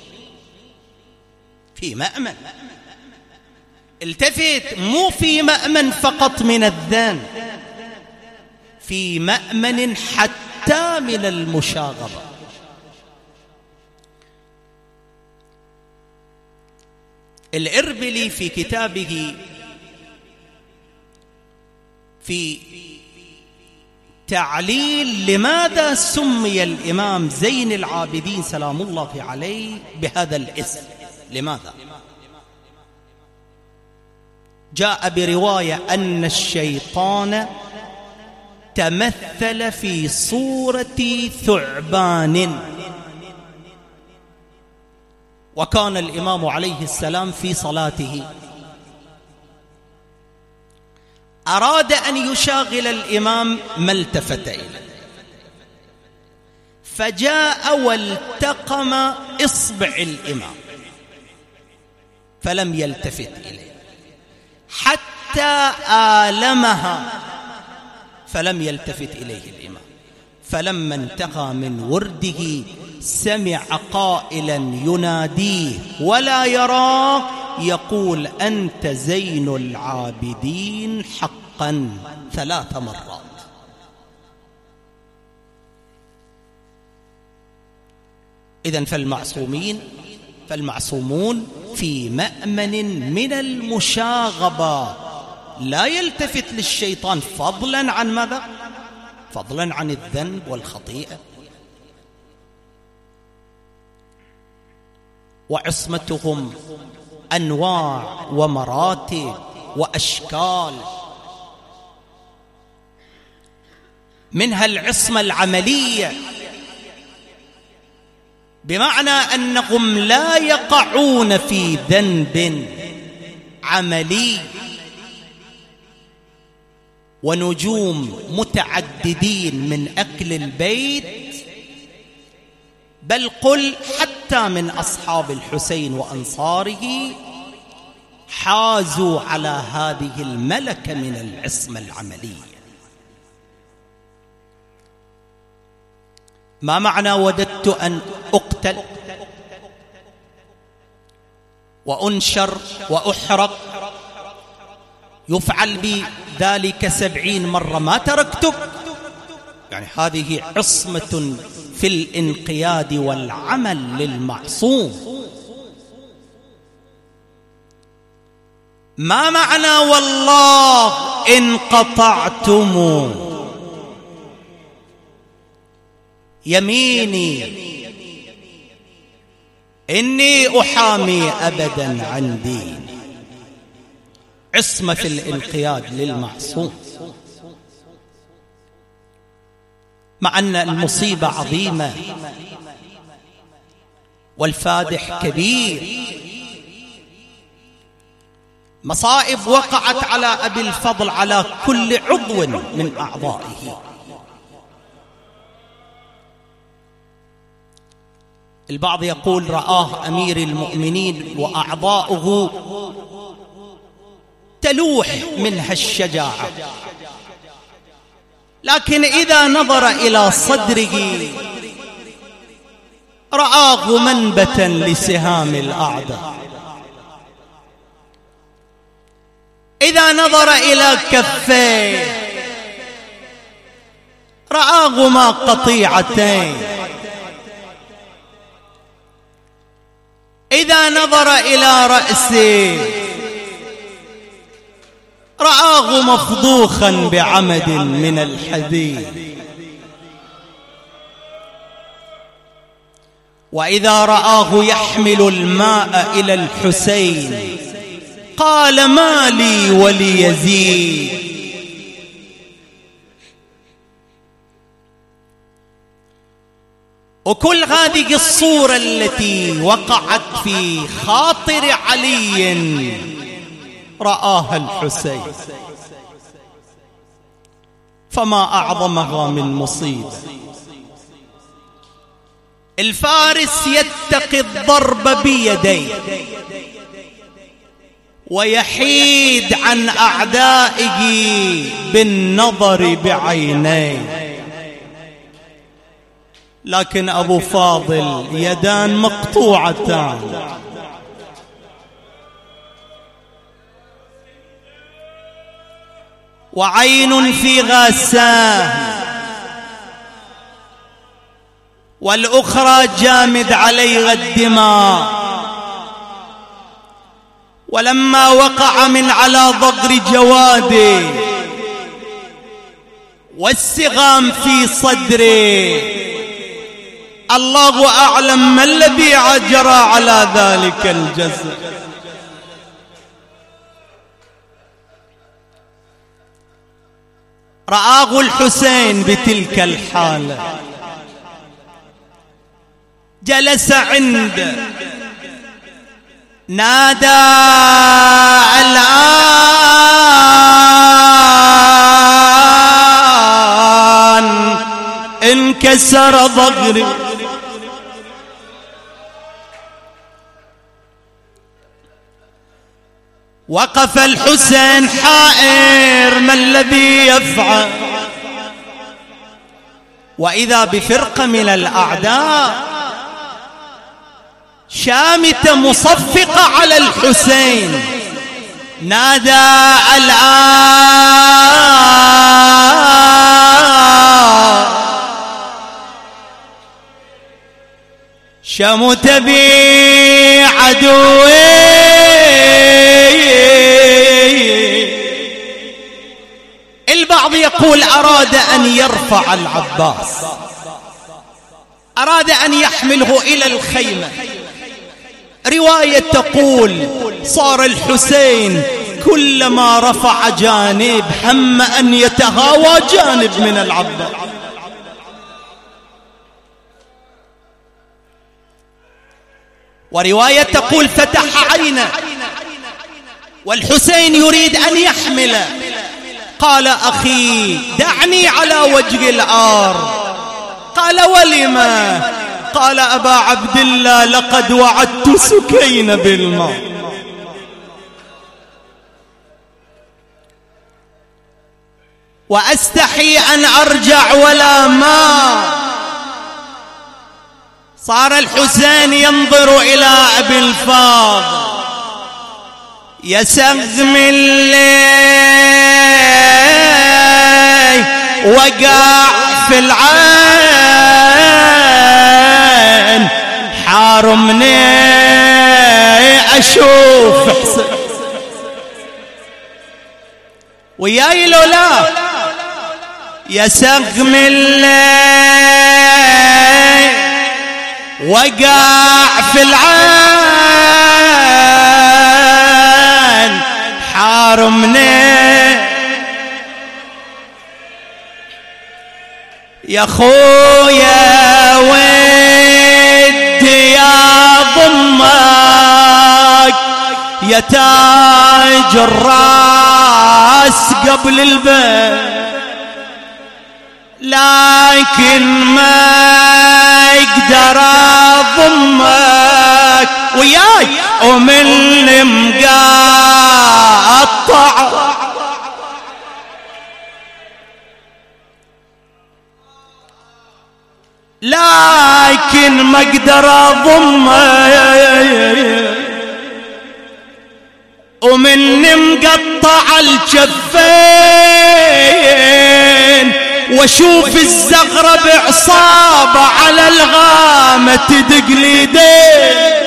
في مأمن. التفت، مو في مأمن فقط من الذنب، في مأمن حتى من المشاغبة. الإربلي في كتابه في تعليل لماذا سمي الإمام زين العابدين سلام الله عليه بهذا الاسم، لماذا؟ جاء برواية أن الشيطان تمثل في صورة ثعبان، وكان الإمام عليه السلام في صلاته، أراد أن يشاغل الإمام ما التفت إليه، فجاء والتقم إصبع الإمام فلم يلتفت إليه، حتى آلمها فلم يلتفت إليه الإمام. فلما انتهى من ورده سمع قائلا يناديه ولا يراه يقول: أنت زين العابدين حقا، ثلاث مرات. إذن فالمعصومين فالمعصومون في مأمن من المشاغبة لا يلتفت للشيطان، فضلا عن ماذا؟ فضلا عن الذنب والخطيئة. وعصمتهم أنواع ومراتب وأشكال، منها العصمة العملية، بمعنى أنهم لا يقعون في ذنب عملي. ونجوم متعددين من أهل البيت، بل قل حتى من أصحاب الحسين وأنصاره، حازوا على هذه الملكة من العصمة العملية. ما معنى وددت أن أقتل وأنشر وأحرق، يفعل بي ذلك سبعين مرة ما تركتك؟ يعني هذه عصمة في الانقياد والعمل للمعصوم. ما معنى والله إن قطعتم يميني إني أحامي أبدا عن دين؟ عصمة في الانقياد للمعصوم، مع أن المصيبة عظيمة والفادح كبير. مصائب وقعت على أبي الفضل على كل عضو من أعضائه. البعض يقول رآه أمير المؤمنين وأعضاؤه تلوح منها الشجاعة، لكن إذا نظر إلى صدره رآه منبتا لسهام الأعداء. إذا نظر إلى كفيه رآهما قطيعتين. إذا نظر إلى رأسه رآه مفضوخا بعمد من الحديد. وإذا رآه يحمل الماء إلى الحسين قال ما لي وليزيد. وكل هذه الصورة التي وقعت في خاطر علي رآها الحسين، فما أعظمها من مصيبة. الفارس يتقي الضرب بيديه ويحيد عن أعدائه بالنظر بعينيه، لكن أبو فاضل يدان مقطوعتان، وعين في غاساه، والأخرى جامد عليها الدماء. ولما وقع من على ضغر جواده والسغام في صدره، الله أعلم ما الذي جرى على ذلك الجسد. رآه الحسين بتلك الحالة، جلس عنده، نادى الآن انكسر ضغري. وقف الحسين حائر ما الذي يفعل، وإذا بفرقة من الأعداء شامتة مصفقة على الحسين، نادى الآن شمت بي عدوي أراد أن يرفع العباس، أراد أن يحمله إلى الخيمة. رواية تقول صار الحسين كلما رفع جانب هم أن يتهاوى جانب من العباس. ورواية تقول فتح عينه والحسين يريد أن يحمل، قال أخي دعني على وجه العار. قال ولما؟ قال أبا عبد الله لقد وعدت سكين بالماء. وأستحي أن أرجع ولا ماء. صار الحسين ينظر إلى أبي الفاضل يسغم الليل وقع في العين، حارمني أشوف حسين وياي لو لا. يسغم الليل وقع في العين، حارمني يا خويا ودي يا ضمك يا تاج الراس قبل البيت، لكن ما يقدر اضمك وياي ومن مقاطع. لكن ما اقدر اضمك ومن مقطع الجفين، واشوف الزغرة بعصابة على الغامة تدق ليدين.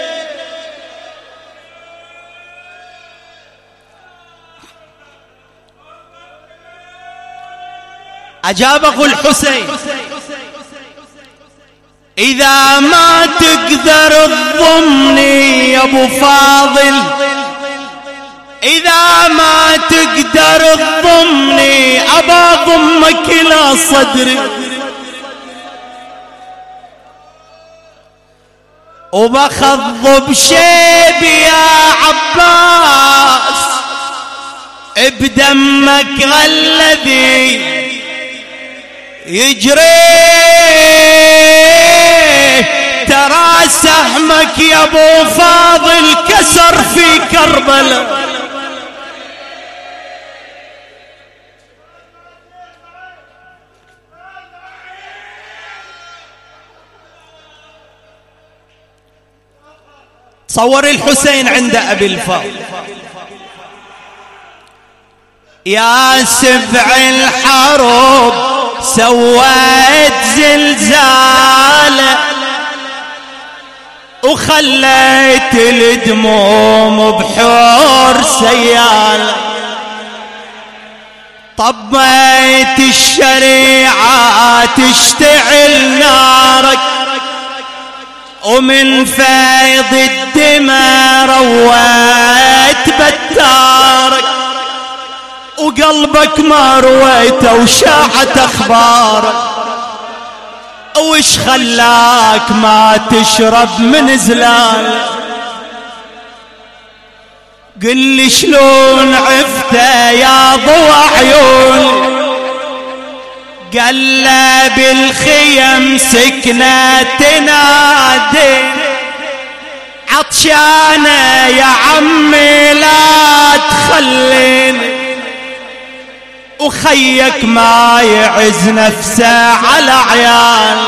أجاب أخو الحسين إذا ما تقدر تضمني يا أبو فاضل، إذا ما تقدر تضمني أبا ضمك إلى صدري وبخضب شيبي يا عباس بدمك الذي يجري، ترى سهمك يا ابو فاضل كسر في كربلاء. تصور الحسين عند ابي الفاضل يا سبع الحرب سويت زلزال وخليت الدموم بحور سيال، طبيت الشريعة تشتعل نارك ومن فيض الدماء رويت بتارك، وقلبك ما رويته وشاعت اخبارك، وش خلاك ما تشرب من زلال؟ قل لي شلون عفته يا ضوى عيون؟ قال له بالخيم سكنة تنادي عطشانة يا عمي لا تخليني، وخيك ما يعز نفسه على عيال.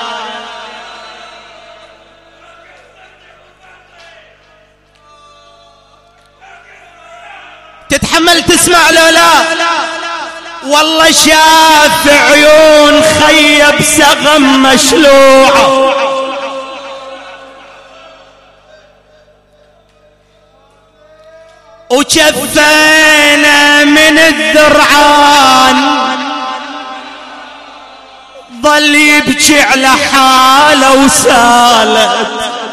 تتحمل تسمع لو لا؟ والله شاف عيون خيب سغم مشلوعة، وشفينا من الذرعان ظل يبكي على حاله وسالت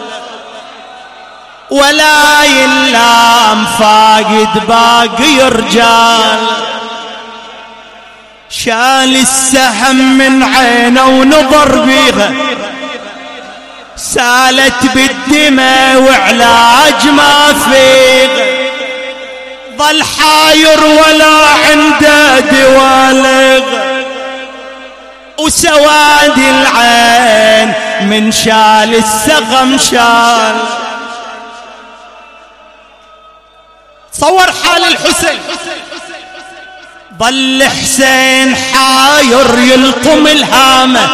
ولا يلام فاقد باقي رجال. شال السهم من عينه ونظر بيها سالت بالدماء وعلاج ما فيه. ظل حاير ولا عنده دوالغ وسواد العين من شال السغم شال. تصور حال الحسين، ظل حسين حاير يلطم الهامة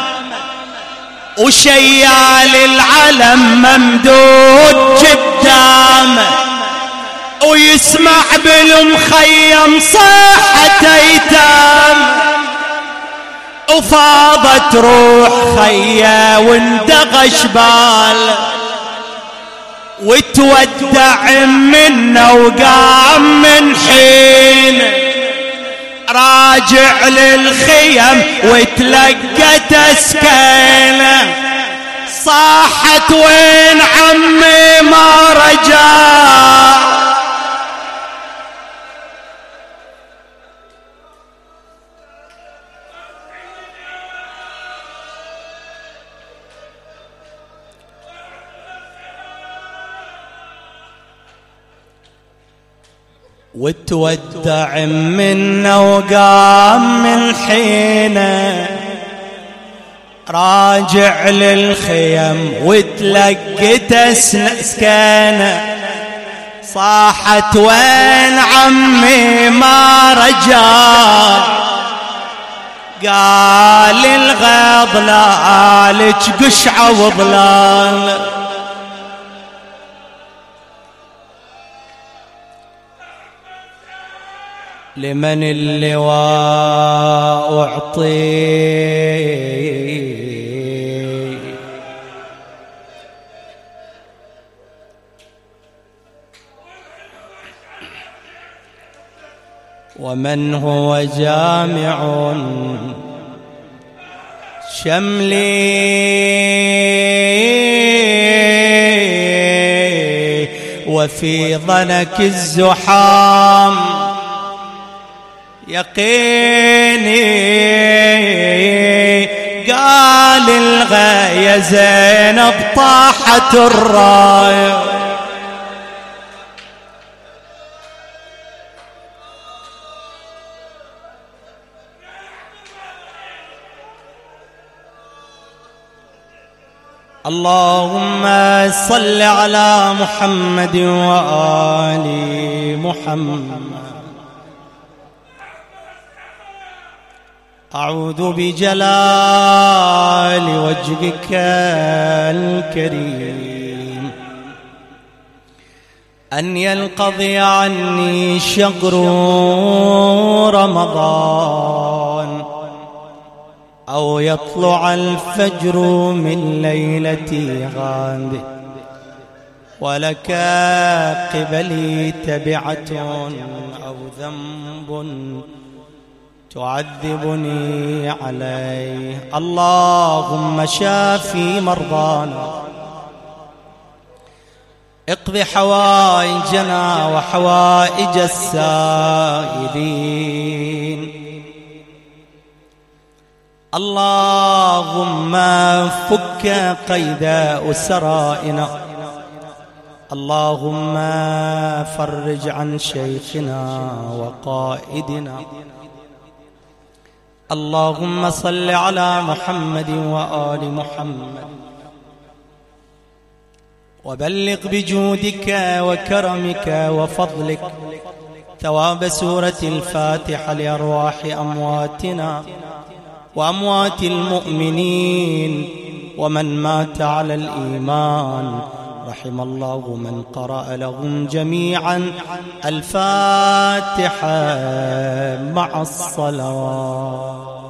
وشيال العلم ممدود قدامه ويسمع بالمخيم صيحة ايتام. وفاضت روح خيا واندغش بال وتودع منه وقام من حين راجع للخيم وتلقى تسكينه. صاحت وين عمي ما رجع وتودع منه وقام من حينه راجع للخيم وتلقت سكانه. صاحت وين عمي ما رجع قال الغيظ لالك قشعة وظلال. لمن اللواء أعطي ومن هو جامع شملي وفي ضنك الزحام يقيني. قال الغاية زينب طاحت الراية اللهم صل على محمد وآل محمد. أعوذ بجلال وجهك الكريم أن ينقضي عني شهر رمضان أو يطلع الفجر من ليلة غد ولك قبلي تبعة أو ذنب تعذبني عليه. اللهم شافي مرضانا اقض حوائجنا وحوائج السائلين. اللهم فك قيد أسرائنا. اللهم فرج عن شيخنا وقائدنا. اللهم صل على محمد وآل محمد وبلغ بجودك وكرمك وفضلك ثواب سورة الفاتحة لأرواح أمواتنا وأموات المؤمنين ومن مات على الإيمان. رحم الله من قرأ لهم جميعا الفاتحة مع الصلوات.